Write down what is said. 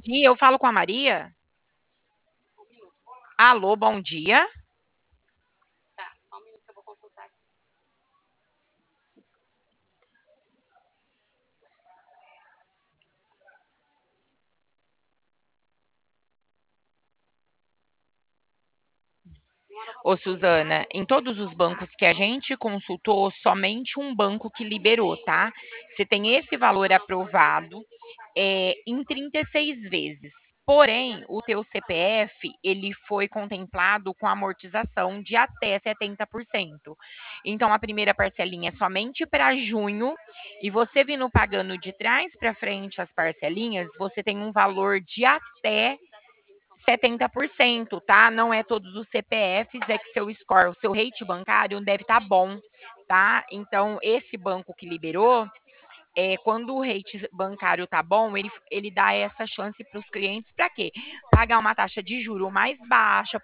Sim, eu falo com a Maria. Alô, bom dia. Ô, Suzana, em todos os bancos que a gente consultou, somente um banco que liberou, tá? Você tem esse valor aprovado em 36 vezes. Porém, o teu CPF, ele foi contemplado com amortização de até 70%. Então, a primeira parcelinha é somente para junho, e você vindo pagando de trás para frente as parcelinhas, você tem um valor de até 70%, tá? Não é todos os CPFs, é que seu score, o seu rate bancário deve estar bom, tá? Então, esse banco que liberou, quando o rate bancário tá bom, ele dá essa chance para os clientes para quê? Pagar uma taxa de juro mais baixa,